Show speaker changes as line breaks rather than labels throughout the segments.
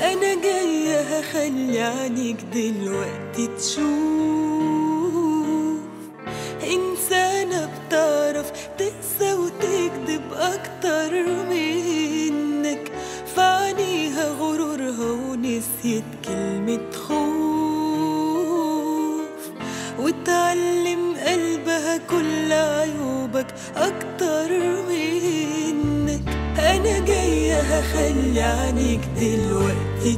أنا جاية هخلي عينيك دلوقتي تشوف إنسانة بتعرف تقسى وتكذب أكتر منك، فعنيها غرورها ونسيت كلمة خوف، وتعلم قلبها كل عيوبك أكتر منك. أنا جاية هخلي عينيك دلوقتي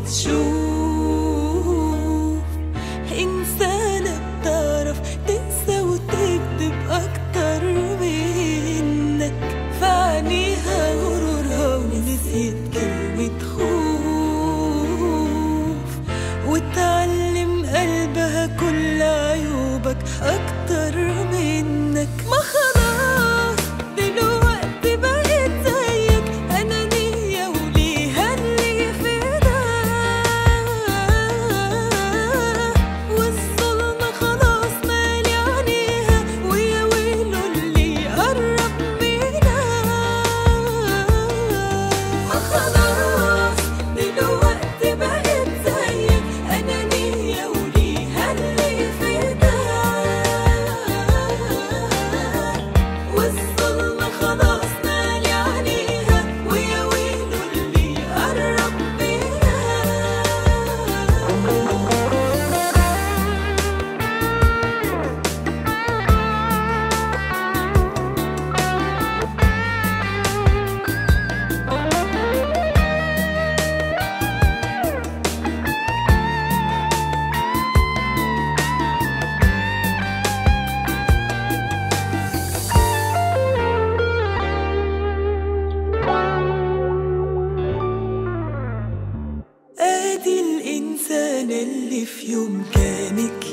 تشوف إنسانة بتعرف تقسى وتكذب أكتر منك، فعنيها غرورها ونسيت كلمة خوف، وتعلم قلبها كل عيوبك أكتر منك. ما خلاص دلوقتي بقيت زيك، أنانية وليها اللي في ده، والظلم خلاص مالي عينيها، ويا ويله اللي يقرب منها. ما خلاص دلوقتي بقيت زيك، أنانية وليها اللي في ده، والظلم خلاص مالي عينيها، ويا ويله اللي يقرب منها. ادي الانسانة اللي في يوم كانت